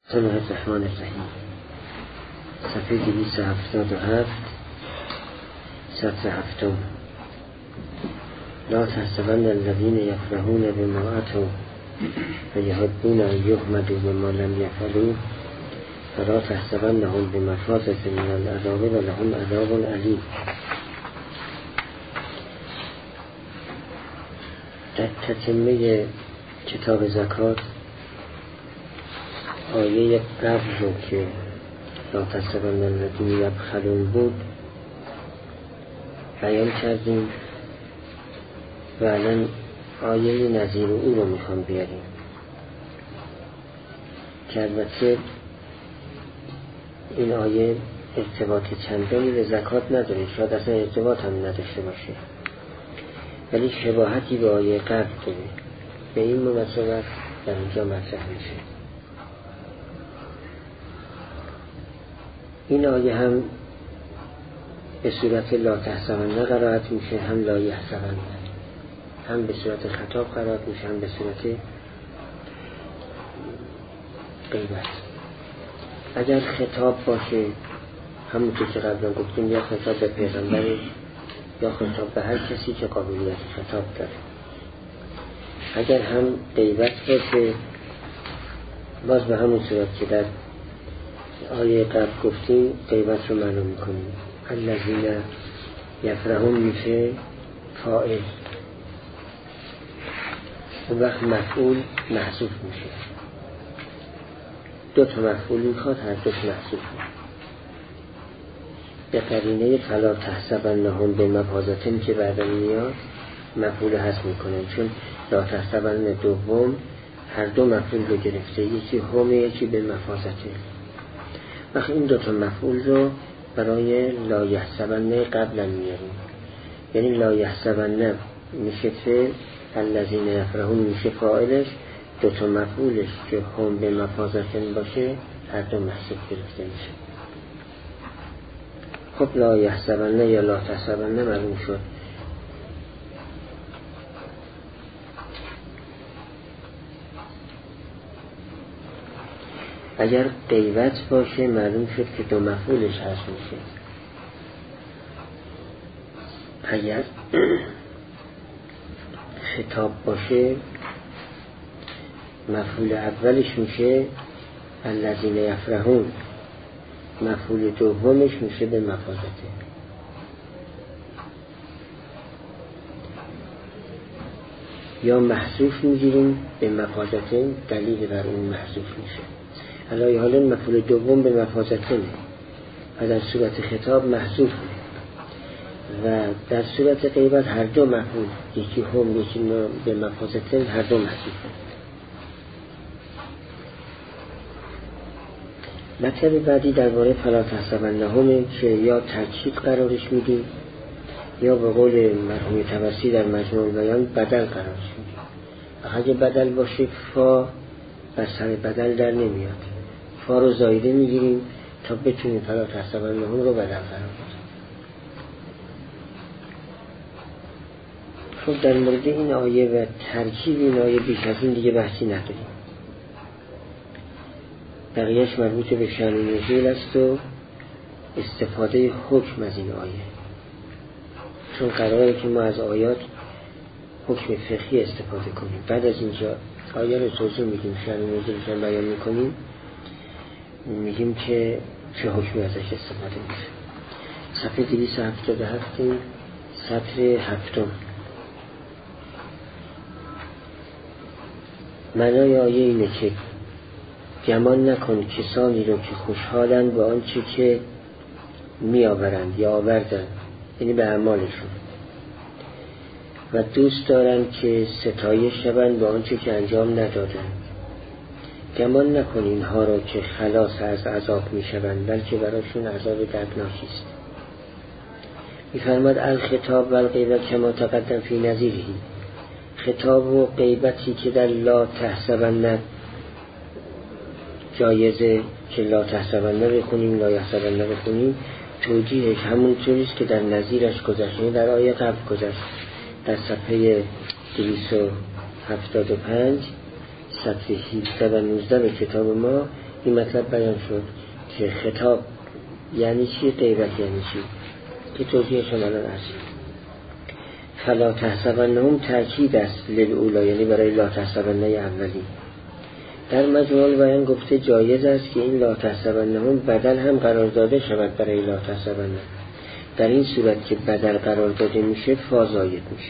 بسم الله الرحمن الرحیم. صفحه 277 سطر هفتم. لا تحسبن الذین یفرحون بما اتوا ویحبون ان یحمدوا بما لم یفعلوا فلا تحسبنهم بمفازة من العذاب ولهم عذاب علیم. در تتمه کتاب زکات آیه قبل رو که لا تحسبن الذین یبخلون بود بیان کردیم و الان آیه نظیر او رو میخوام بیاریم که البته این آیه ارتباط چندانی به زکات نداره، شاید اصلا ارتباط هم نداشته باشه، ولی شباهتی به آیه قبل داره. به این مناسبت در اینجا مطرح میشه. این آیه هم به صورت لا تحسبن قرائت میشه، هم لا یحسبن، هم به صورت خطاب قرائت میشه، هم به صورت غیبت. اگر خطاب باشه همونطور که قبلا گفتیم یا خطاب به پیغمبر یا خطاب به هر کسی که قابلیت خطاب داره. اگر هم غیبت باشه باز به همون صورت که در آیه قبل گفتیم غیبت رو معلوم میکنیم. الذین یفرحون میشه فاعل، اون وقت مفعول محذوف میشه. دو تا مفعول میخواد، هر دوش محذوف میشه. به قرینه فلا تحسبنهم بمفازة که بعد میاد مفعول حذف میکنه، چون لا تحسبن دوم هر دو مفعول رو گرفته، یکی هم یکی به مفازة. وقتی این دوتا مفعول رو برای لا یحسبن قبلا میاریم، یعنی لا یحسبن میشه فعل، الذین یفرحون میشه فاعلش، دوتا مفعولش که هم به مفازة باشه هر دو محذوف گرفته میشه. خب لا یحسبن یا لا تحسبن معلوم شد. اگر غیبت باشه معلوم شد که دو مفعولش هست میشه. اگر خطاب باشه مفعول اولش میشه الذین یفرحون، مفعول دومش میشه به مفازة. یا محذوف میگیریم به مفازة، دلیل بر اون محذوف میشه. علای حال مفعول دوم به مفازة و در صورت خطاب محذوف و در صورت غیبت هر دو مفعول، یکی هم یکی به مفازة، هر دو محذوف. مطلب بعدی درباره فلا تحسبنهم که یا تاکید قرارش میدیم یا به قول مرحوم طبرسی در مجموع بیان بدل قرارش میدیم. اگه بدل باشه فا بر سر بدل در نمیاد، فا رو زایده میگیریم تا بتونیم فلا تحسبنهم رو بدل قرار بدیم. خب در مورد این آیه و ترکیب این آیه بیش از این دیگه بحثی نداریم. بقیهش مربوط به شأن نزول است و استفاده حکم از این آیه، چون قراره که ما از آیات حکم فقهی استفاده کنیم. بعد از اینجا آیه رو توضیح میدیم، شأن نزولش رو بیان میکنیم، میگیم که چه حکمی ازش استفاده میشه. صفحه 277 سطر هفتم. معنای آیه اینه که گمان نکن کسانی رو که خوشحالند با آنچه که می آورند یا آوردند، یعنی به اعمالشون، و دوست دارند که ستایش شوند با آنچه که انجام ندادند. گمان نکن اینها رو که خلاص از عذاب می شوند، بلکه براشون عذاب دردناکی است. می فرماد الخطاب و الغیبت کما تقدم فی نظیره. خطاب و غیبتی که در لا تحسبن جایزه که لا تحسبن بخونیم لا یحسبن بخونیم، توجیهش همون طوریست که در نظیرش گذشت، در آیه قبل گذشت. در صفحه 275 صفحه 17 و 19 به کتاب ما این مطلب بیان شد که خطاب یعنی چی، غیبت یعنی چی، که توضیحش الان هست. فلا تحسبنهم تأکید است للأولا، یعنی برای لا تحسبنه اولی. در مجموع بیان گفته جایز است که این لا تحسبنهم بدل هم قرار داده شود برای لا تحسبنه. در این صورت که بدل قرار داده میشه فا زاید میشه.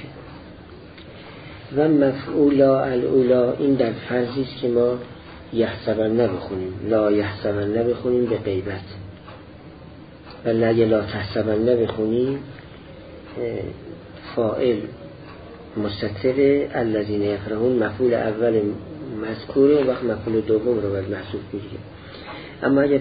و مفعولا الاولا این در فرضی است که ما یحسبن بخونیم، لا یحسبن بخونیم به غیبت، و نه لا تحسبن بخونیم فاعل مستتر الذین یفرحون مفعول اول مذکوره و وقت مفعول دوم رو باید محذوف بگیریم. اما اگر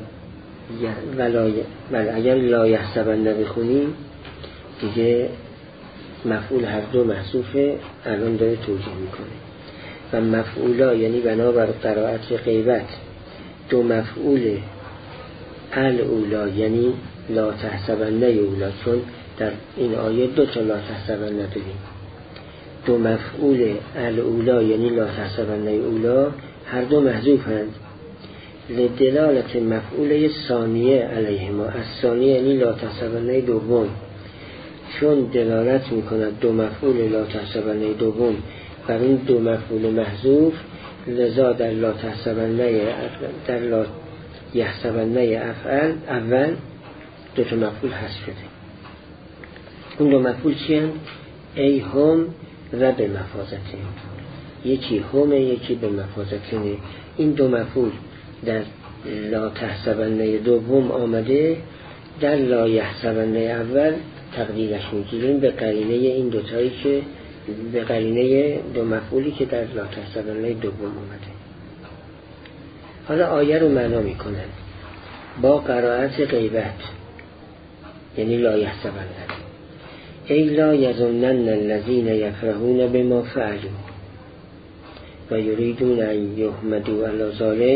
اگر لا یحسبن بخونیم دیگه مفعول هر دو محذوفه، الان داره توجیه میکنه. و مفعولا یعنی بنابر قرائت غیبت دو مفعول الاولا یعنی لا تحسبن اولا، چون در این آیه دو تا لا تحسبن داریم. دو مفعول الاولا یعنی لا تحسبن اولا هر دو محذوفند لدلالت مفعول ثانیه علیهما. از ثانیه یعنی لا تحسبن دوم، چون دلالت میکند دو مفعول لا تحسبن دوم بر این دو مفعول محذوف، لذا در لا تحسبن در لا یحسبن افعل اول دو تا مفعول حذف شده. اون دو مفعول چی هستند؟ ای هم و به مفازته، یکی همه یکی به مفازته. این دو مفعول در لا تحسبن دوم آمده، در لا یحسبن اول تقدیرش میگیریم به قرینه این دوتایی که به قرینه دو مفعولی که در لا تحسبن دوم آمده. حالا آیه رو معنا میکنن با قرائت غیبت یعنی لا یحسبن ای لا یظنن الذین یفرحون بما فعلوا و یریدون ان یحمدوا علی ذلک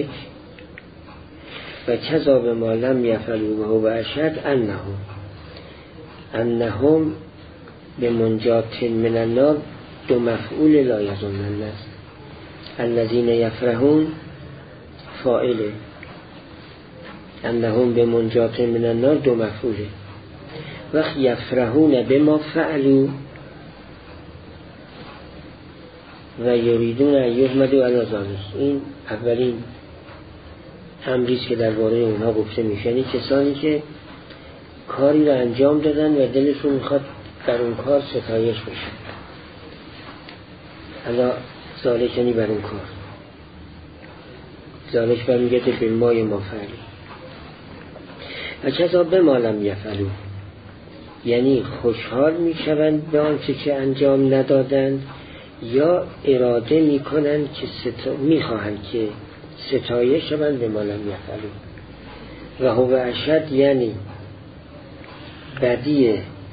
و کذا بما لم یفعلوا و هو اشد انهم بمنجات من النار دو مفعول لا یظنن است. الذین یفرحون فاعله، انهم بمنجات من النار دو مفعوله. وقت یفرحون بما فعلوا و یریدون ان یحمدوا علی ذلک، این اولین امریست که درباره اونها گفته میشه، یعنی کسانی که کاری رو انجام دادن و دلشون میخواد بر اون کار ستایش بشه. حالا ذالک یعنی بر اون کار، ذالک برمیگرده به مای ما فعلی. و کذا بما لم یفعلوا یعنی خوشحال میشوند به آنچه که انجام ندادند یا اراده میکنند که میخواهند که ستایش شوند به ما لم یفعلوا. و هو اشد یعنی بدی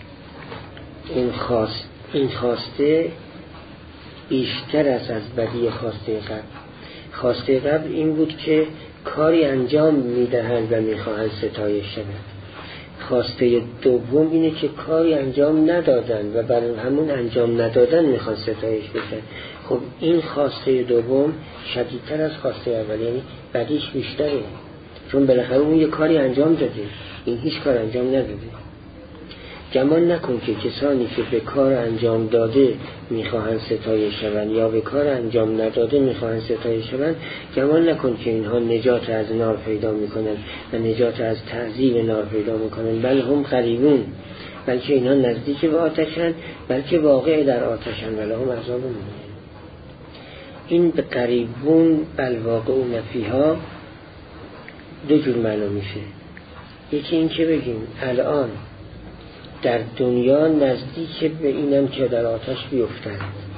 این خواسته بیشتر است از بدی خواسته قبل. خواسته قبل این بود که کاری انجام میدهند و میخواهند ستایش شوند. خواسته دوم اینه که کاری انجام ندادند و برای همون انجام ندادن میخوان ستایش بشن. خب این خواسته دوم شدیدتر از خواسته اول، یعنی بدیش بیشتره، چون بالاخره اون یه کاری انجام داده، این هیچ کار انجام نداده. گمان نکن که کسانی که به کار انجام داده میخواهند ستایش شوند یا به کار انجام نداده میخواهند ستایش شوند، گمان نکن که اینها نجات از نار پیدا میکنند و نجات از تعذیب نار پیدا میکنند، بل هم قریبون، بلکه اینها نزدیک به آتشند، بلکه واقع در آتشند، ولی هم عذاب مهین. این به قریبون بل واقعون فیها دو جور معنا میشه. یکی این که بگیم الان در دنیا نزدیک به اینم که در آتش بیفتند،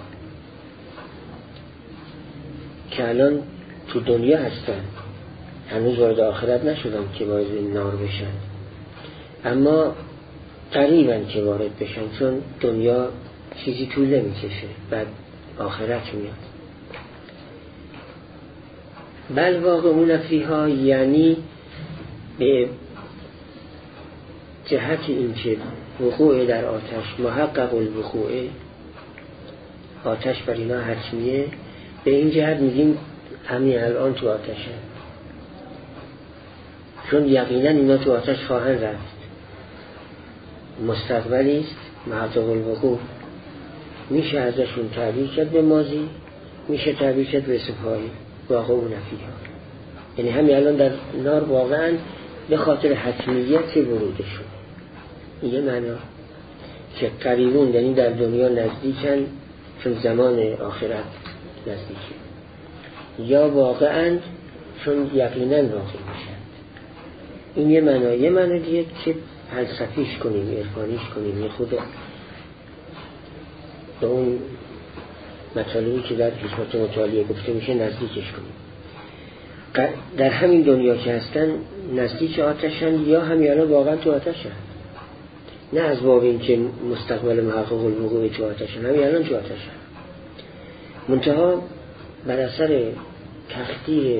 که الان تو دنیا هستن، هنوز وارد آخرت نشدن که وارد نار بشن، اما قریبن که وارد بشن، چون دنیا چیزی طول نمیکشه، بعد آخرت میاد. بل واقعون فیها یعنی به جهت این که وقوع در آتش محقق الوقوع، آتش بر اینا حتمیه، به این جهت میگیم همین الان تو آتشه. چون یقینا اینا تو آتش خواهند رفت. مستقبلی است محقق الوقوع، میشه ازشون تعبیر کرد به ماضی، میشه تعبیر کرد به سپاهی واقعون فیها. یعنی همین الان در نار واقعا به خاطر حتمیت ورودشون. یه معنا که قریبون یعنی در دنیا نزدیکن چون زمان آخرت نزدیکه، یا واقعا چون یقینا واقع میشن. این یه معنا. یه معنا دیگه که فلسفیش کنیم، عرفانیش کنیم، یه خود به اون مطالبی که در حکمت مطالعه گفته میشه نزدیکش کنیم. در همین دنیا که هستن نزدیک آتشن یا همین الان واقعا تو آتشن، نه از باب این که مستقبل محقق الوقوع تو آتشن، همین الان تو آتشن. منتها بر اثر تخدیر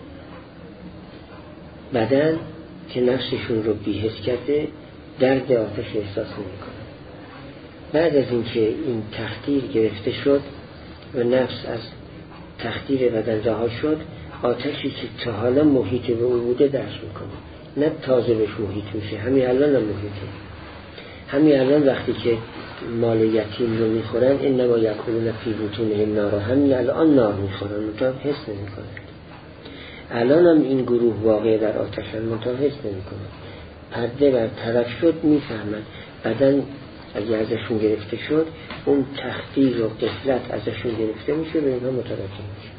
بدن که نفسشون رو بی‌حس کرده درد آتش احساس نمی‌کنه. بعد از اینکه این تخدیر گرفته شد و نفس از تخدیر بدن رها شد، آتشی که تا حالا محیط به او بوده درک میکنه، نه تازه بهش محیط میشه، همین الان هم محیطه. همین الان وقتی که مال یتیم رو میخورن انما یاکلون فی بطونهم نارا، همین الان نار میخورن منتها حس نمیکنن. الان هم این گروه واقع در آتشن منتها حس نمیکنن. پرده بر طرف شد میفهمن بدن اگه ازشون گرفته شد اون تخدیر و غفلت ازشون گرفته میشه، به اینها متوجه میشه.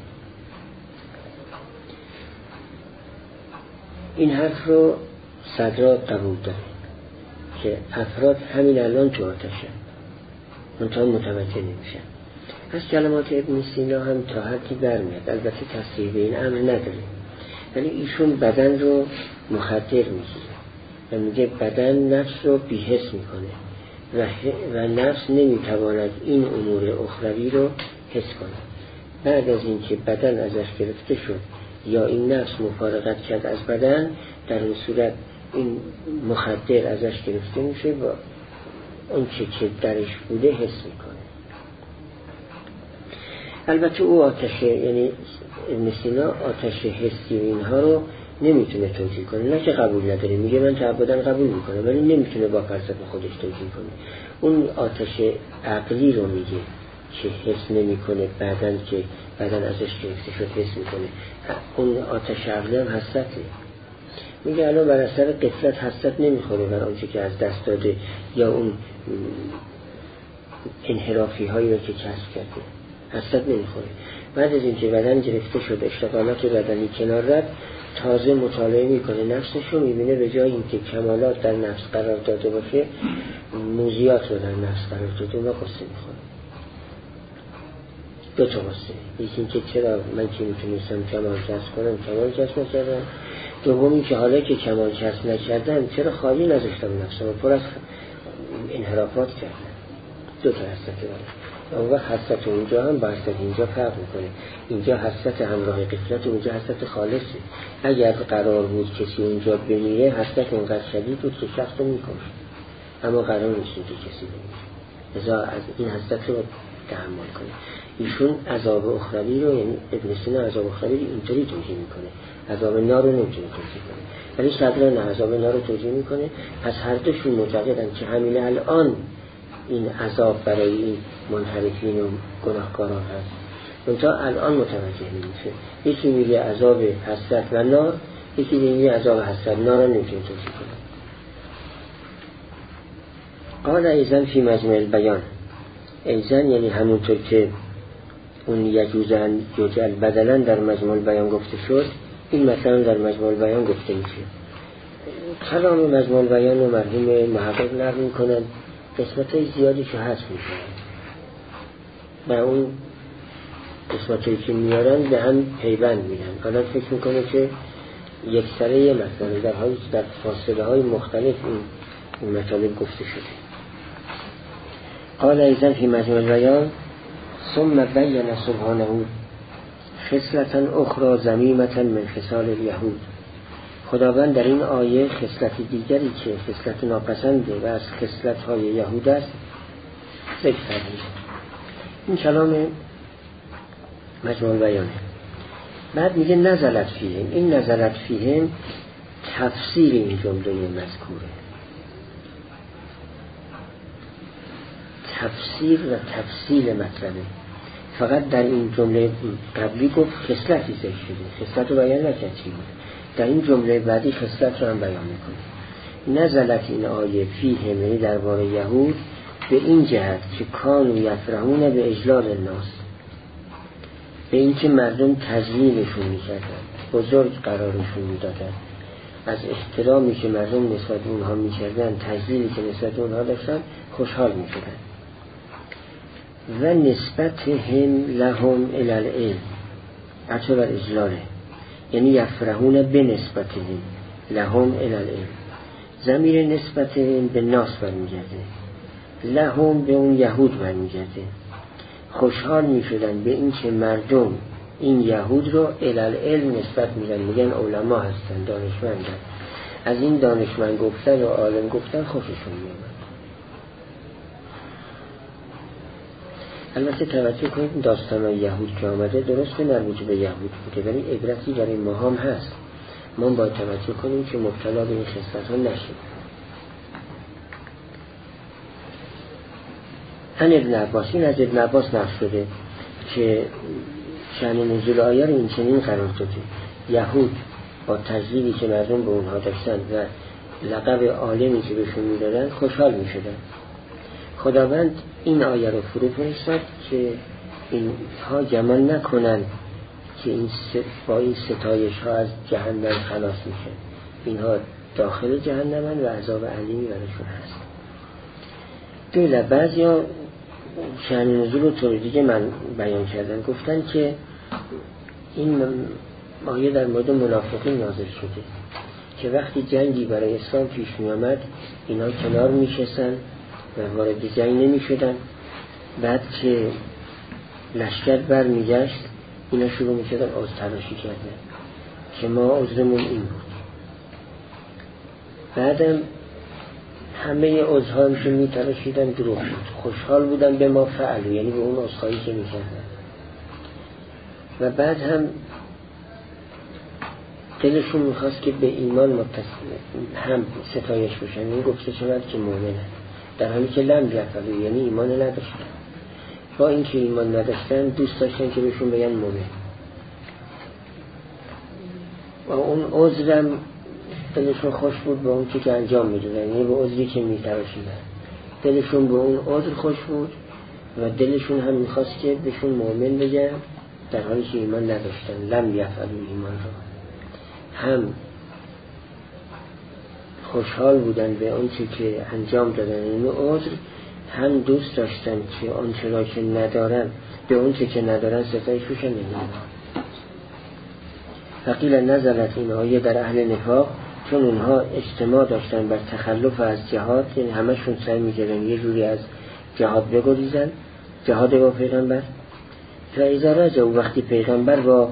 این حرف رو صدرا قبول داره که افراد همین الان تو آتشن منتها متوجه نمیشن. از کلمات ابن سینا هم تا حدی برمیاد، البته تصریح به این امر نداره، ولی ایشون بدن رو مخدر میگیره و میگه بدن نفس رو بی‌حس میکنه و نفس نمیتواند این امور اخروی رو حس کنه. بعد از اینکه بدن ازش گرفته شد یا این نفس مفارقت کرد از بدن، در این صورت این مخدر ازش گرفته میشه و اون که درش بوده حس میکنه. البته او آتش، یعنی ابن سینا آتش حسی و اینها رو نمیتونه توجیه کنه، نه که قبول نداره، میگه من تعبدن قبول میکنم ولی نمیتونه با فلسفه خودش توجیه کنه. اون آتش عقلی رو میگه که حس نمیکنه، بعدن که بدن ازش گرفته شد حس میکنه. اون آتش عقلی هم حسرته. میگه الان بر اثر غفلت حسرت نمیخوره بر آنچه که از دست داده یا اون انحرافی هایی رو که کسب کرده، حسرت نمیخوره. بعد از اینکه بدن گرفته شد، اشتغالات بدنی کنار رفت، تازه مطالعه میکنه نفسش رو، میبینه به جای اینکه کمالات در نفس قرار داده باشه موزیات رو در نفس قرار داده و قصه میخوره. دو تا قصه، یکی اینکه چرا من که میتونستم کمال کسب کنم کمال کسب نکردم، دومی که حالا که کمال کسب نکردم چرا خالی نذاشتم نفسم و پر از انحرافات کردم. دو تا حسرت داره. اون وقت حسرت اونجا هم با حسرت اینجا فرق میکنه. اینجا حسرت همراه غفلت، اونجا حسرت خالصه. اگر قرار بود کسی اونجا بمیره حسرت اونقدر شدید بود که شخص رو میکشت، اما قرار نیست که کسی بمیره، لذا از این حسرت رو تحمل کنه. ایشون عذاب اخروی رو، یعنی ابن سینا عذاب اخروی رو اینطوری توجیه میکنه، عذاب نار رو نمیتونه توجیه کنه، ولی صدرا نه عذاب نار رو توجیه میکنه. پس هر دوشون معتقدن که همین الان این عذاب برای این منحرفین و گناهکاران هست، منتها الان متوجه نمیشه. یکی میگه عذاب حسرت و نار، یکی میگه عذاب حسرت نار رو نمیتونه توجیه کنه. قال ایزن فی مجمع البیان، ایزن یعنی همونطور که اون یجوزن یجل بدلا در مجمع البیان گفته شد، این مثلا در مجمع البیان گفته میشه. کلام مجمع البیان رو مرحوم محقق نقل میکنن، قسمت‌های زیادی که حذف میکنن و اون قسمت‌هایی که میارن به هم پیوند میدن. آدم فکر میکنه که یک سره مثلا در حالی که در فاصله های مختلف این مطالب گفته شده. قال ایزن فی مجمع البیان ثم بین سبحانه خصلة اخرى ذمیمة من خصال الیهود. خداوند در این آیه خصلت دیگری که خصلت ناپسنده و از خصلت‌های یهود است ذکر کرده. این کلام مجموع بیانه. بعد میگه نزلت فیهم، این نزلت فیهم تفسیر این جمله مذکوره. تفسیر و تفصیل مطلبه. فقط در این جمله قبلی گفت خصلتی ذکر شده، خصلت رو بیان نکرد چی بود. در این جمله بعدی خصلت رو هم بیان میکنه. نزلت این آیه فیه، یعنی درباره یهود، به این جهت که کانوا یفرحون به اجلال الناس، به این که مردم تذلیلشون میکردن، بزرگ قرارشون میدادن، از احترامی که مردم نسبت اونها میکردن، تذلیلی که نسبت اونها داشتن، خوشحال میشدن. و نسبت هم لهم الالعلم، عطا بر اجلاله، یعنی یفرحون به نسبت هم لهم الالعلم. ضمیر نسبت هم به ناس برمیگرده، لهم به اون یهود برمیگرده. خوشحال میشدن به این که مردم این یهود رو الالعلم نسبت میدن، میگن علما هستن، دانشمندن، از این دانشمند گفتن و عالم گفتن خوششون میاد. البته توجه کنید داستان یهود که آمده درست مربوط به یهود بوده، ولی عبرتی برای ما هم هست. ما باید توجه کنیم که مبتلا به این خصلت ها نشیم. ان ابن عباس، این از ابن عباس نقل شده که شأن نزول آیه رو این چنین قرار داده: یهود با تذلیلی که مردم به اونها داشتن و لقب عالمی که بهشون میدادن خوشحال میشدن. خداوند این آیه رو فرو فرستاد که اینها گمان نکنن که با این ستایش ها از جهنم خلاص میشه. اینها داخل جهنمن و عذاب علیمی براشون هست. دیگه بعضی ها شأن نزول رو طور دیگه من بیان کردن، گفتن که این آیه در مورد منافقین نازل شده که وقتی جنگی برای اسلام پیش می آمد اینا کنار می شستن و وارد جنگ نمی شدن. بعد که لشکر بر می گشت اینا شروع می شدن عذر تراشی کردن که ما عذرمون این بود. بعدم همه عذرها که می تراشیدن دروغ بود، خوشحال بودن به ما فعلو، یعنی به اون عذرهایی که می کردن. و بعد هم دلشون میخواست که به ایمان هم ستایش بشن، این گفته شود که مؤمنه، در حالی که لم یفعلوا، یعنی ایمان نداشتن. با اینکه ایمان نداشتن دوست داشتن که بهشون بگن مؤمن. و اون عذرم دلشون خوش بود به اون که انجام میدادن، یعنی به عذری که میتراشیدن دلشون به اون عذر خوش بود و دلشون هم میخواست که بهشون مؤمن بگن در حالی که ایمان نداشتن. لم یفعلوا ایمان رو هم خوشحال بودن به اون که انجام دادن این عذر، هم دوست داشتن که آنچه را که ندارن به اون که ندارن ستایش بشن نمیدن. فقیل نزلت این آیه در اهل نفاق، چون اونها اجتماع داشتن بر تخلف از جهاد، یعنی همشون سعی می‌کردن یه جوری از جهاد بگریزن، جهاد با پیغمبر. فاذا رجعوا، وقتی پیغمبر با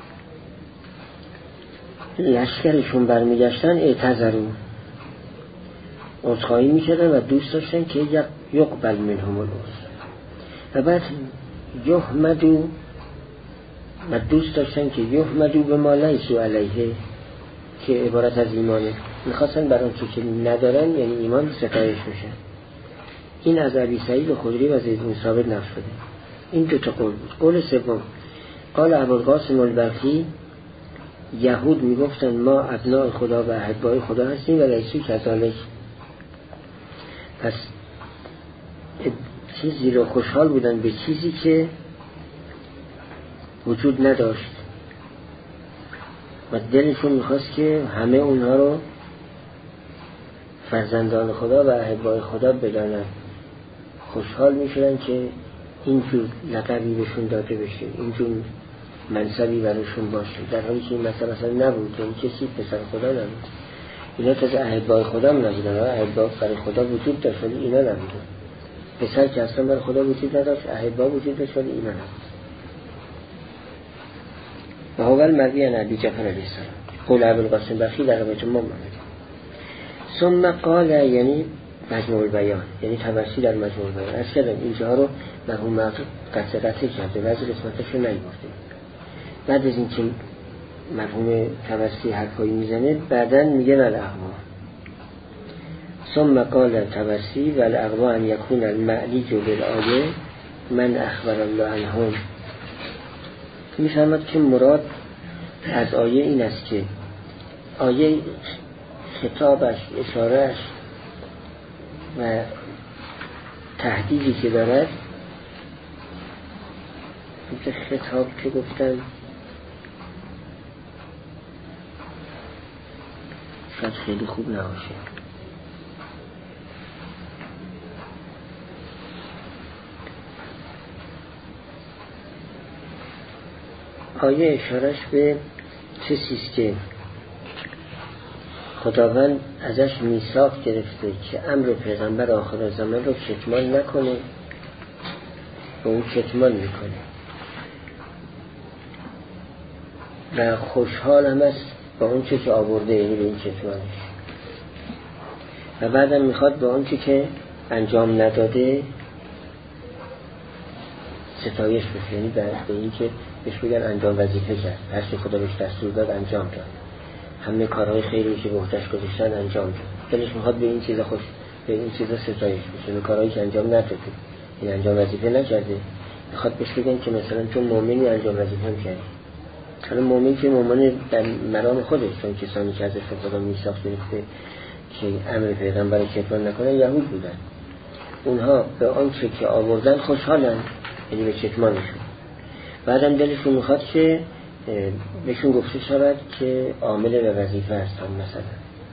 لشکرشون برمیگشتن، اعتذروا، عذرخواهی میکردن و دوست داشتن که یقبل منهم العذر. و بعد یحمدوا، و دوست داشتن که یحمدوا به ما لیسوا علیه، که عبارت از ایمانه، میخواستن برای که ندارن یعنی ایمان ستایش بشن. این از ابی سعید خدری و زید بن ثابت نقل شده. این دو تا قول بود. قول سوم قال ابوالقاسم البلخی، یهود میگفتن ما ابناء خدا و احبای خدا هستیم و لیسو کذالک. پس چیزی رو خوشحال بودن به چیزی که وجود نداشت و دلشون میخواست که همه اونها رو فرزندان خدا و احبای خدا بدانن. خوشحال میشدن که اینجور لقبی بهشون داده بشه، اینجور منصبی براشون باشه، در حالی که این مثلا اصلا نبود، یعنی کسی پسر خدا نبود. اینا تازه احبای خدا نبودن، احبا برای خدا وجود داشت ولی اینا نبودن. پسر که اصلا برای خدا وجود نداشت، احبا وجود داشت ولی اینا نبود. و اول مروی عن ابی جعفر علیه السلام قول ابوالقاسم بلخی در روایت ما آمده. ثم قال، یعنی مجموع البیان، یعنی توسلی در مجموع البیان. از کردم اینجا رو مرحوم قطع کرده و از قسمتش رو نیورده. بعد از این که مرحوم طبسی حرفایی میزنه، بعدن میگه والاقوا. ثم قال طبسی والاقوا ان یکون المعلیج بالآیه من اخبر الله عنهم. میفهمد که مراد از آیه این است که آیه خطابش، اشارهش و تهدیدی که دارد، که خطاب که گفتن شاید خیلی خوب نباشه، آیه اشارش به چیزیست که خداوند ازش میثاق گرفته که امر پیغمبر آخر زمان رو کتمان نکنه و اون کتمان میکنه و خوشحال هم است با اون چه که آورده، یعنی به این کتمانش، و بعدم میخواد با اون چه که انجام نداده ستایش بشه، یعنی به این که بهش بگن انجام وظیفه کرد، هر چه خدا بهش دستور داد انجام داد، همه کارهای خیری که به عهده‌اش گذاشتن انجام داد. دلش میخواد به این چیزا به این چیزا ستایش بشه، به کارهایی که انجام نداده، این انجام وظیفه نکرده، میخواد بهش بگن که مثلا چون مؤمنی انجام وظیفه می‌کردی. حالا مؤمن که مؤمن در مرام خودش، چون کسانی که ازش خدا میثاق گرفته که امر پیغمبر رو کتمان نکنن یهود بودن، اونها به آن چه که آوردن خوشحالن، یعنی به کتمانشون. بعدم دلشون میخواد که بهشون گفته شود که عامل و وظیفه هستن مثلا.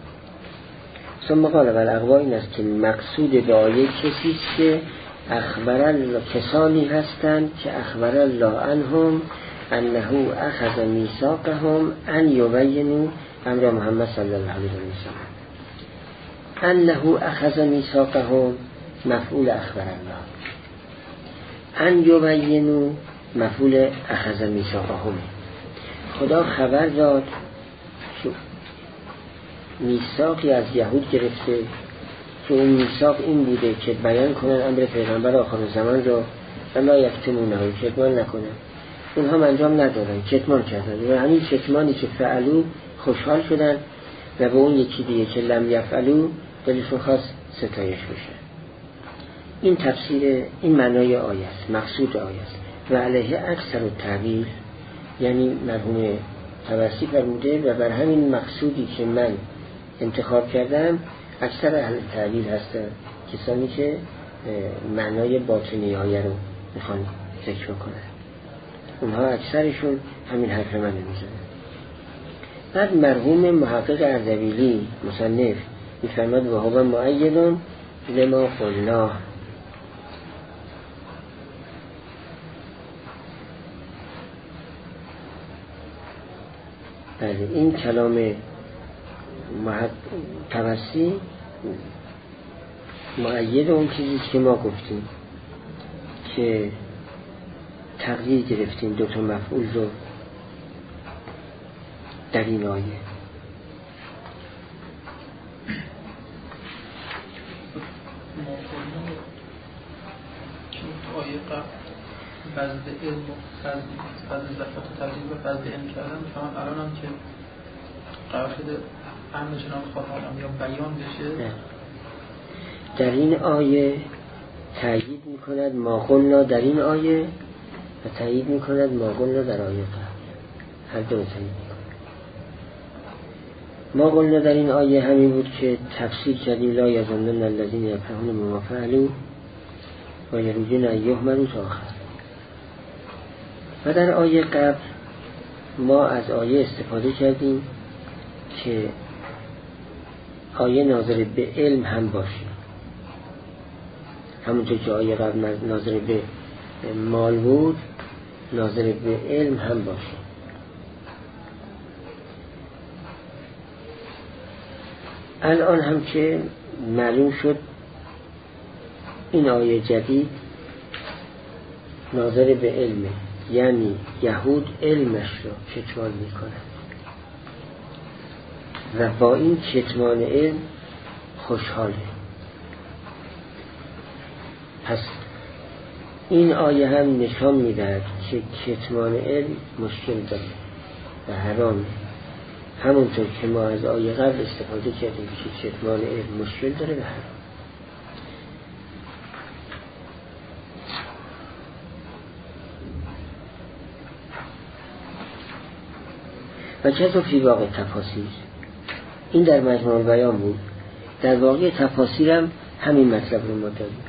ثم قال والاقوا این است که مقصود به آیه کسیست که اخبر الله، کسانی هستند که اخبر الله عنهم انه اخذ میثاقهم ان یبینوا امر محمد صلی الله علیه و سلم. انه اخذ میثاقهم مفعول اخبر الله، ان یبینوا مفعول اخذ میثاقهم. خدا خبر داد که میثاقی از یهود گرفته که اون میثاق این بوده که بیان کنن امر پیغمبر آخر زمان رو و لا یکتمونه، کتمان نکنن. اونها انجام ندادن، کتمان کردن، و همین کتمانی که فعلو خوشحال شدن و به اون یکی دیگه که لم یفعلو دلشون خواست ستایش بشه. این تفسیر، این معنای آیه است، مقصود آیه است. و علیه اکثر التعبیر، یعنی مرحوم طبسی فرموده و بر همین مقصودی که من انتخاب کردم اکثر اهل تعبیر هستن، کسانی که معنای باطنی آیه رو میخوان ذکر کنن، اونها اکثرشون همین حرف من میزنن. بعد مرحوم محقق اردبیلی مصنف میفرماد و هو مؤید لما قلنا. بله، این کلام طبسی مؤید اون چیزی که ما گفتیم که تغییر گرفتیم دوتا مفعول رو در این آیه. آیه قبل فضل علم و فضل زکات و تبدیل و فضل علم کردن، شما الان هم که قرار شده امن جناب خواهرم یا بیان بشه، در این آیه تأیید میکند ما قلنا در این آیه و تأیید میکند ما قلنا در آیه قبل، هر دو تأیید میکند. ما قلنا در این آیه همین بود که تفسیر کردیم لا یظنن الذین یفرحون بما فعلوا و یرجون ان یحمدوا تا آخر. و در آیه قبل ما از آیه استفاده کردیم که آیه ناظر به علم هم باشه، همونطور که آیه قبل ناظر به مال بود ناظر به علم هم باشه. الان هم که معلوم شد این آیه جدید ناظر به علمه، یعنی یهود علمش رو کتمان میکنن و با این کتمان علم خوشحاله. پس این آیه هم نشان میدهد که کتمان علم مشکل داره و حرامه. همونطور که ما از آیه قبل استفاده کردیم که کتمان علم مشکل داره و حرام. و کذا فی واقع تفاسیر، این در مجموع بیان بود. در واقع تفاسیر هم همین مطلب رو ما داریم.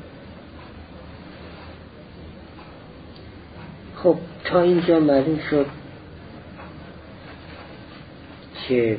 خب تا اینجا معلوم شد که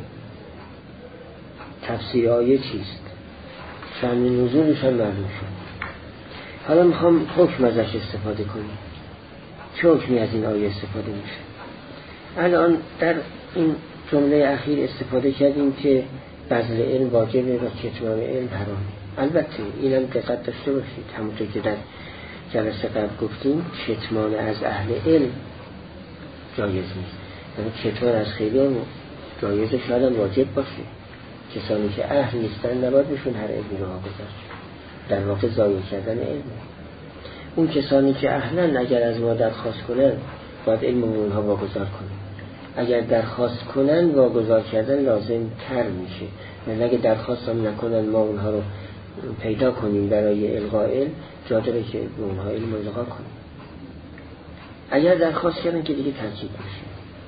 تفسیر آیه چیست، شأن نزولش هم معلوم شد. حالا میخوام حکم ازش استفاده کنیم. چه حکمی از این آیه استفاده میشه؟ الان در این جمله اخیر استفاده کردیم که بذل علم واجبه و کتمان علم حرامه. البته اینم دقت داشته باشید، همونطور که در جلسه قبل گفتیم کتمان از اهل علم جایز نیست، یعنی کتمان از خیلی هم جایزه، شاید هم واجب باشه. کسانی که اهل نیستن نباید بهشون هر علمی رو واگذار، در واقع ضایع کردن علم. اون کسانی که اهلن اگر از ما درخواست کنن باید علم اونها واگذار کنن. اگر درخواست کنن واگذار کردن لازم تر میشه، یعنی اگه درخواست هم نکنن ما اونها رو پیدا کنیم برای القاء علم، جا داره که اونها علم القا کنیم. اگر درخواست کردن که دیگه ترکیب میشه.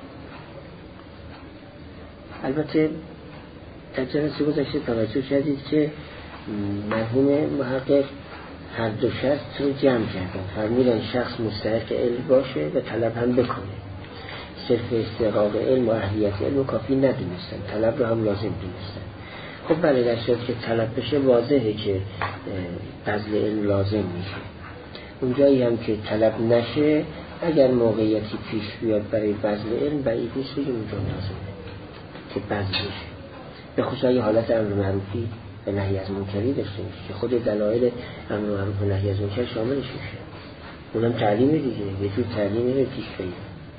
البته در جلسه گذشته توجه کردید که مرحوم محقق هر دو شرط رو جمع کردن. فرمودن شخص مستحق علم باشه و طلب هم بکنه. صرف استحقاق علم و اهلیت علم و کافی ندونستن، طلب رو هم لازم دونستن. خب بله، در صورت که طلب بشه واضحه که بذل علم لازم میشه. اونجایی هم که طلب نشه، اگر موقعیتی پیش بیاد برای بذل علم، بعید نیست بگیم اونجا لازمه که بذل بشه. به خصوص اگه حالت امر معروفی و نهی از منکری داشته باشه که خود دلایل امر معروف و نهی از منکر شاملش میشه. اونم تعلیم دیگه، یه جور تعلیمه پیش بیاد.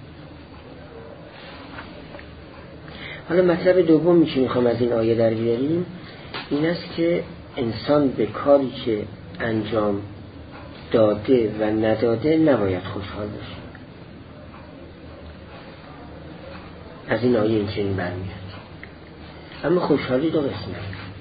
حالا مطلب دومی که میخوام از این آیه در بیاریم این است که انسان به کاری که انجام داده و نداده نباید خوشحال باشه. از این آیه این چنین برمیاد. اما خوشحالی دو قسمه.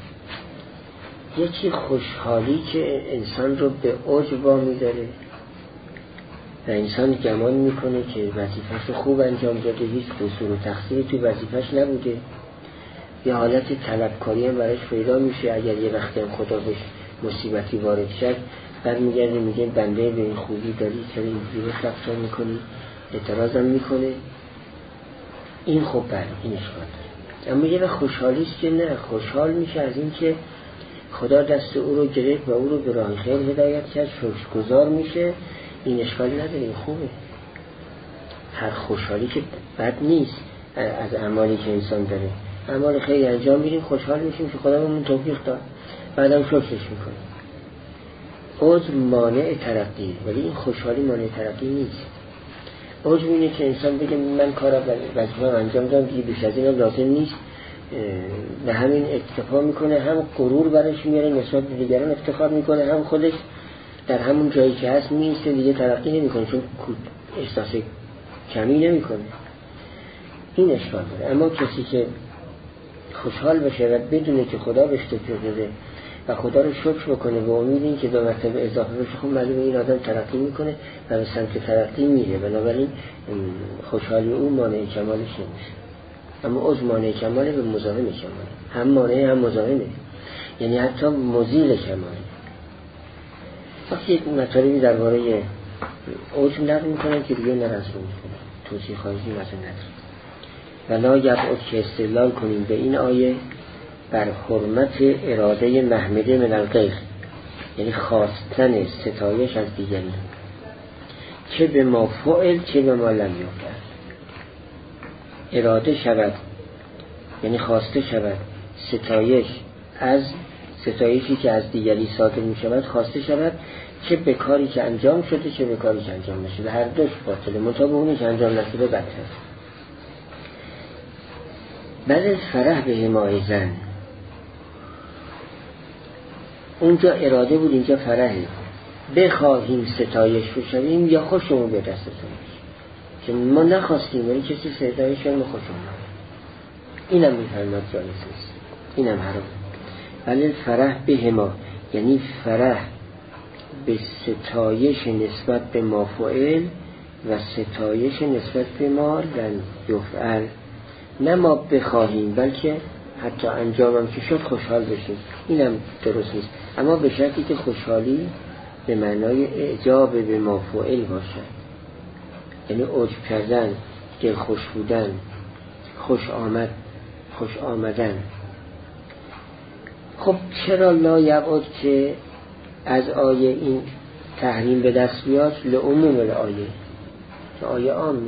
یکی خوشحالی که انسان رو به عجب وامی داره و انسان گمان میکنه که وظیفه‌ش رو خوب انجام داده، هیچ قصور و تقصیری توی وظیفه‌ش نبوده. یه حالت طلبکاری هم براش پیدا میشه. اگر یه وقتی هم خدا بهش مصیبتی وارد شد، برمیگرده میگه بنده به این خوبی داری، چرا اینجوری رفتار میکنی؟ اعتراض هم میکنه. این خب بله، این اشکال داره. اما یه خوشحالیست که نه، خوشحال میشه از این که خدا دست او رو گرفت و او رو به راه خیر هدایت کرد، شکرگزار میشه. این اشکالی نداره، این خوبه. هر خوشحالی که بد نیست از اعمالی که انسان داره. اعمال خیلی انجام میدیم، خوشحال میشیم که خدا بهمون توفیق داد، بعدم شکرش میکنیم. عجب مانع ترقی، ولی این خوشحالی مانع ترقی نیست. عجب اینه که انسان بگه من کارا وظیفه‌ام انجام دادم، دیگه بیش از اینم لازم نیست، به همین اکتفا میکنه. هم غرور برش میاره، نسبت به دیگران افتخار میکنه، هم خودش در همون جایی که هست میسته، دیگه ترقی نمیکنه، چون احساس کمی نمیکنه. این اشکال داره. اما کسی که خوشحال بشه و بدونه که خدا بهش توفیق داده و خدا رو شکر بکنه و امید این که دو مرتبه اضافه بشه، خب معلومه این آدم ترقی میکنه و به سمت ترقی میره. بنابراین خوشحالی اون مانع کمالش نمیشه. اما عجب مانع کماله به مزاحم کماله، هم مانع هم مزاحمه، یعنی حتی مزیل کماله. وقتی یک مطالبی درباره عجب نقل میکنن که دیگه نرسون میکنن، توصیح خارجی مثلا نداره. ولا یبعد که استدلال کنیم به این آیه بر حرمت اراده محمده من الغیر، یعنی خواستن ستایش از دیگری، چه به ما فعل چه به ما لم یفعل. اراده شود یعنی خواسته شود ستایش از ستایشی که از دیگری صادر می شود خواسته شود، چه به کاری که انجام شده چه به کاری که انجام نشده. هر دوش باطله، مطابق اونی که انجام نشده بدتر. بعد فرح به حمای زن، اونجا اراده بود، اینجا فرحه. بخواهیم ستایش بشویم یا خوشمون به دستتون. که ما نخواستیم ولی کسی صدایش ما خوش آمد، اینم میفرماد جایز نیست، اینم حرام. ولی فرح به ما یعنی فرح به ستایش نسبت به ما فعل و ستایش نسبت به ما لن یفعل، نه ما بخواهیم بلکه حتی انجامم که شد خوشحال بشیم، اینم درست نیست. اما به شرطی که خوشحالی به معنای اعجاب به ما فعل باشد، یعنی عجب کردن، دل خوش بودن، خوش آمدن. خب چرا لا یبعد که از آیه این تحریم به دست بیاد لعموم الآیه، که آیه عامه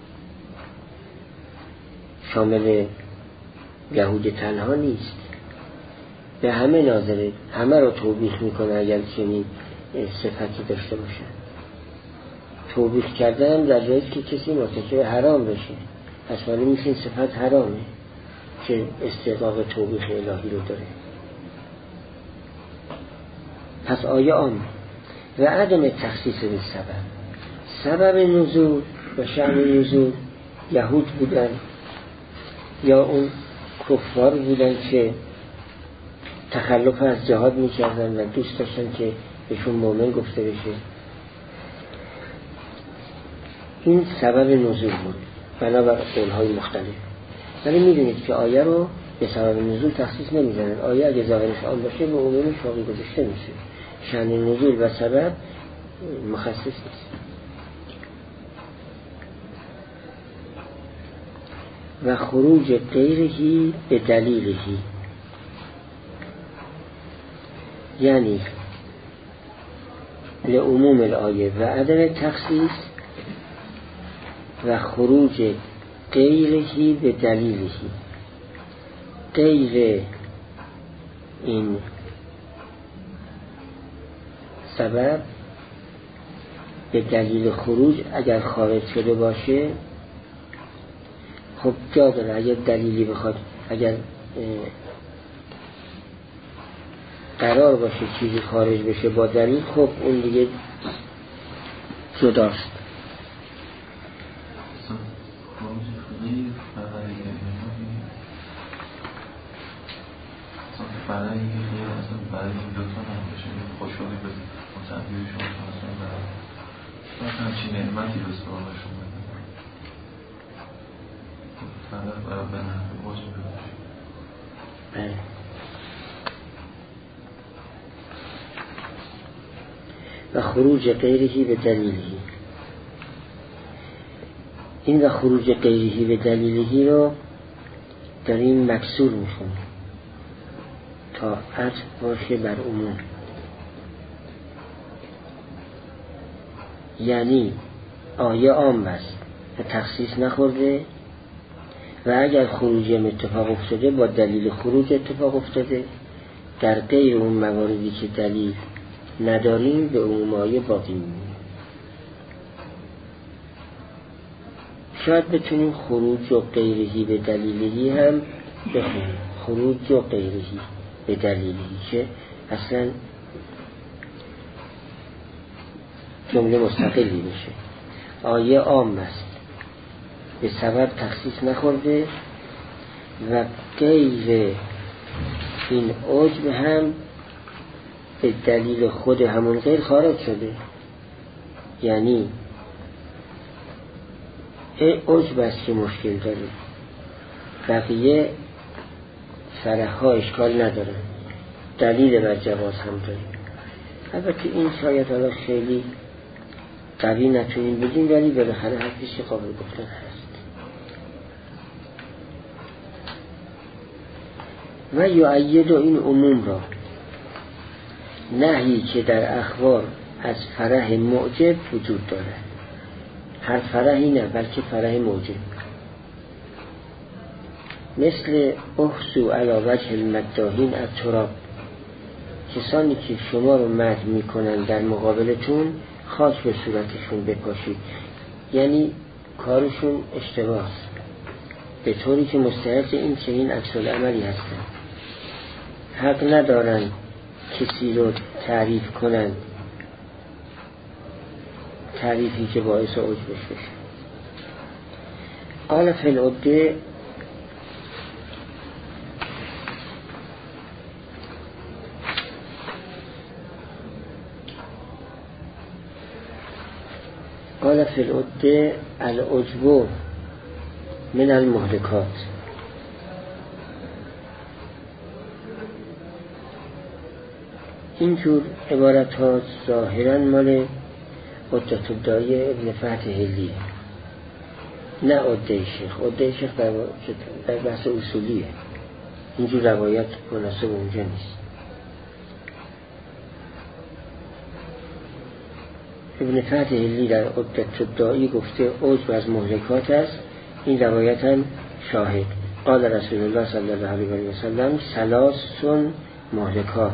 شامل یهود تنها نیست، به همه ناظره، همه رو توبیخ میکنه اگر چنین صفتی داشته باشن. توبیخ کردن در جایی که کسی مرتکب حرام بشه، پس معلوم میشه این صفت حرامه که استحقاق توبیخ الهی رو داره. پس آیه عام و عدم تخصیص به سبب نزول و شأن نزول یهود بودن یا اون کفار بودن که تخلف از جهاد میکردن و دوست داشتن که بهشون مومن گفته بشه، این سبب نزول بود بنابر قولهای مختلف. ولی میدونید که آیه رو به سبب نزول تخصیص نمیزنن، آیه اگه ظاهرش آن باشه به عمومش باقی گذاشته میشه، شأن نزول و سبب مخصص نیست. و خروج غیرهی به دلیلهی یعنی لعموم الآیه و عدم تخصیص و خروج غیرهی به دلیلهی. غیر این سبب به دلیل خروج اگر خارج شده باشه خب جا داره، اگر دلیلی بخواد، اگر قرار باشه چیزی خارج بشه با دلیل، خب اون دیگه جداست. برای اینکه خیلی اصلا برای این دوتا هم بشه خوشحالی به متعبیر شما اصلا برای همچین نعمتی به سوال شما برای به نحوه واجب باشه. و خروج غیرهی به دلیلهی، این و خروج غیرهی به دلیلهی رو داریم مکسور میخونیم تا عطف باشه بر عموم، یعنی آیه عام است و تخصیص نخورده و اگر خروج اتفاق افتاده با دلیل خروج اتفاق افتاده، در غیر اون مواردی که دلیل نداریم به عموم آیه باقی میمونه. شاید بتونیم خروج و غیرهی به دلیلهی هم بخونیم، خروج و غیرهی به دلیلی که اصلا جمله مستقلی بشه. آیه عام است، به سبب تخصیص نخورده و غیر این عجب هم به دلیل خود همون غیر خارج شده، یعنی عجب است که مشکل داره، بقیه فرحها اشکال نداره، دلیل بر جواز هم داره. البته این شاید حالا خیلی قوی نتونیم بگیم ولی بالاخره حرفش قابل گفتن هست. و یؤید این عموم را نهی که در اخبار از فرح معجب وجود داره، هر فرحی نه بلکه فرح معجب، مثل احسو علی وجه المداحین التراب، کسانی که شما رو مدح میکنن در مقابلتون خاک به صورتشون بپاشید، یعنی کارشون اشتباهه به طوری که مستحق این چنین عکس العملی هستن، حق ندارن کسی رو تعریف کنن تعریفی که باعث عجبش بشه. قال فی العده قال فی العده العجب من المهلکات. اینجور عبارت ها ظاهرا مال عدت الداعی ابن فتح حلیه، نه عده شیخ. عده شیخ در بحث اصولیه، اینجور روایت مناسب اونجا نیست. ابن فتح حلی در عدت الداعی گفته عجب از مهلکات است، این روایت هم شاهد. قال رسول الله صلی الله علیه و سلم ثلاث مهلکات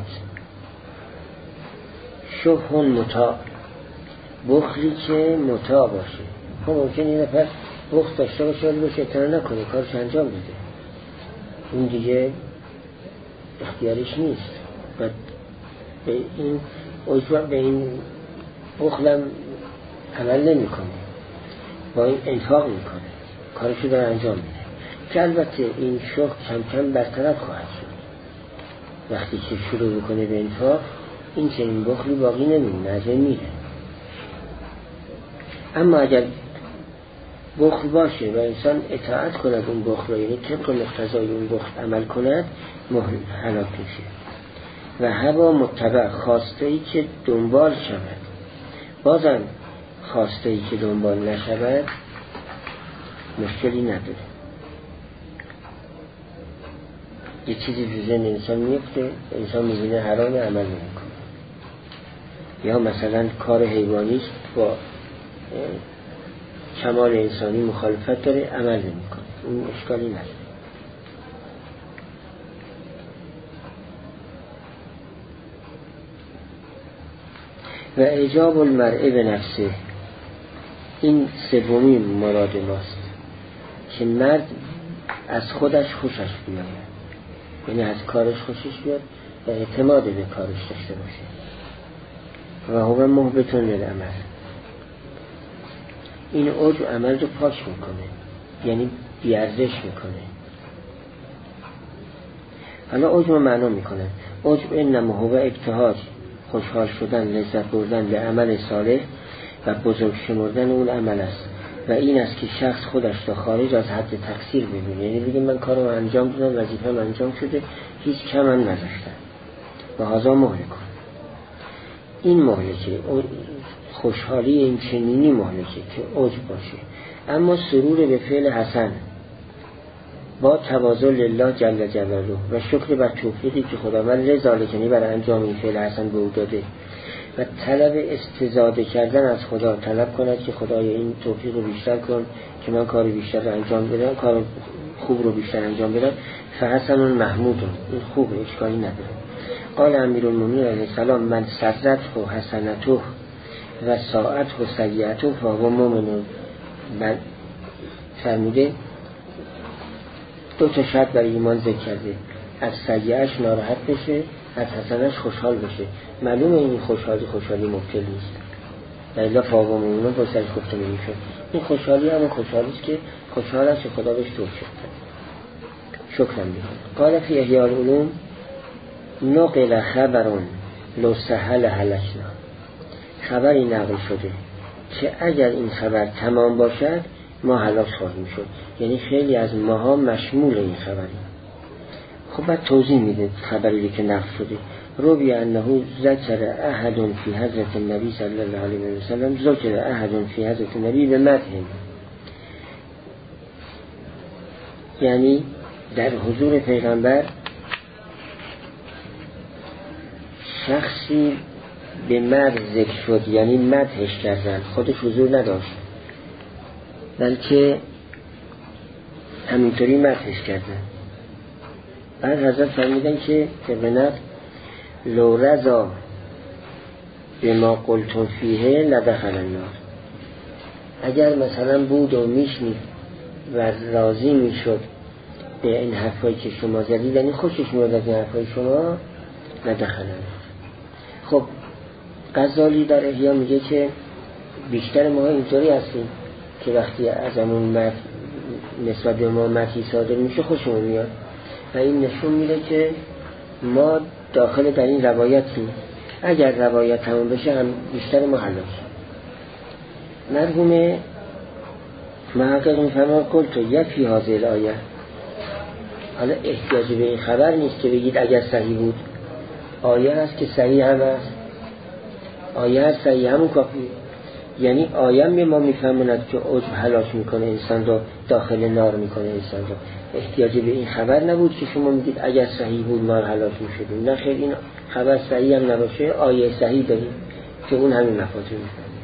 شح مطاع، بخلی که مطاع باشه. خب ممکنه این نفر بخل داشته باشه ولی باشه اطلاع نکنه، کارش انجام بده، اون دیگه اختیارش نیست و به این عجب به این بخلم عمل نمی کنه، با این انفاق می کنه، کارشو داره انجام میده که البته این شح کم کم برطرف خواهد شد وقتی که شروع بکنه به انفاق. این چنین بخلی باقی نمیمونه، از این میره. اما اگر بخل باشه و انسان اطاعت کند اون بخل رو، یعنی طبق مقتضای اون بخل عمل کند، هلاک میشه. و هوا متبع، خواسته ای که دنبال شود، بازم خواسته ای که دنبال نشود مشکلی نداره. یه چیزی تو ذهن انسان میفته، انسان میبینه حرام، عمل نمیکنه. یا مثلا کار حیوانیست با کمال انسانی مخالفت داره، عمل نمیکنه، اون اشکالی نداره. و اعجاب المرء به نفسه، این سومین مراد ماست که مرد از خودش خوشش بیاید، یعنی از کارش خوشش بیاد و اعتماد به کارش داشته باشه. و هو محبطون للعمل، این عجب عمل رو پاک میکنه، یعنی بیارزش میکنه. حالا عجب معنا میکنه. عجب انما هو ابتهاج، خوشحال شدن، لذت بردن به عمل صالح و بزرگ شمردن اون عمل است. و این است که شخص خودش را خارج از حد تقصیر ببینه، یعنی بگه من کارم انجام دادم، وظیفه‌ام انجام شده، هیچ کم من نذاشتم. و هذا مهلک. این مهلکه، خوشحالی این چنینی مهلکه که عجب باشه. اما سرور به فعل حسن با تواضع لله جل جلاله و شکر بر توفیقی که خداوند لذالکنی بر انجام این فعل حسن به او داده و طلب استزاده کردن از خدا، طلب کند که خدای این توفیق رو بیشتر کن که من کار بیشتر رو انجام بدم، کار خوب رو بیشتر انجام بدم. فحسن محمود، این خوبه، اشکالی نداره. قال امیرالمومنین علیه السلام من سرت و حسنته و ساعت و سیعته و مؤمن. من فرموده دو تا شرط برای ایمان ذکر کرده، از سیعش ناراحت بشه، از حسنش خوشحال بشه. معلومه این خوشحالی مبتل نیست، الا فاوام اونو با سرش گفته نمیشه. این خوشحالی همون خوشحالی است که خوشحال است که خدا بهش توفیق داده. شکرم میکنم. قال فی احیاء العلوم نقل خبرون لو سهل هلکنا، خبری نقل شده که اگر این خبر تمام باشد ما هلاک خواهیم شد، یعنی خیلی از ماها مشمول این خبری. خب بعد توضیح میده خبری که نقل شده. روی انه ذکر احد فی حضرت النبی صلی الله علیه و سلم، ذکر احد فی حضرت النبی به مدح، یعنی در حضور پیغمبر شخصی به مدح ذکر شد، یعنی مدحش کردن، خودش حضور نداشت بلکه همینطوری مدحش کردن. بعد حضرت فرمودن که بنت لو رضا بما قلتم فیه لدخل النار، اگر مثلا بود و میشنید و راضی میشد به این حرفایی که شما زدید، یعنی خوشش میاد از این حرفای شما، لدخل النار. خب غزالی در احیا میگه که بیشتر ما اینطوری هستیم که وقتی ازمون نسبت به ما مدحی صادر میشه خوشمون میاد و این نشون میده که ما داخل در این روایتیم. اگر روایت تمام بشه هم بیشتر ما حلاش. مرحوم محقق میفرما قلت یکفی هذه الآیه. حالا احتیاجی به این خبر نیست که بگید اگر صحیح بود. آیه هست که صحیح هم هست، آیه هست صحیح همون کافی. یعنی آیه می ما میفهموند که عجب هلاک میکنه انسان رو، داخل نار میکنه انسان رو. احتیاجی به این خبر نبود که شما میگید اگر صحیح بود ما هلاک میشدیم. نه خیر، این خبر صحیح هم نباشه آیه صحیح داریم که اون همین مفاهیم میکنه.